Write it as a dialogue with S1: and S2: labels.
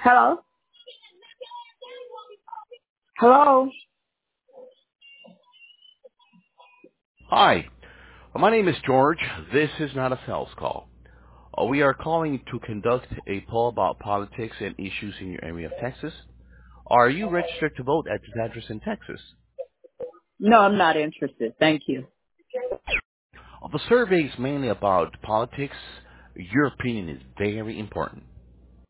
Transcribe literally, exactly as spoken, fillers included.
S1: Hello? Hello?
S2: Hi, my name is George. This is not a sales call. Uh, we are calling to conduct a poll about politics and issues in your area of Texas. Are you registered to vote at this address in Texas?
S1: No, I'm not interested. Thank you.
S2: Uh, the survey is mainly about politics. Your opinion is very important.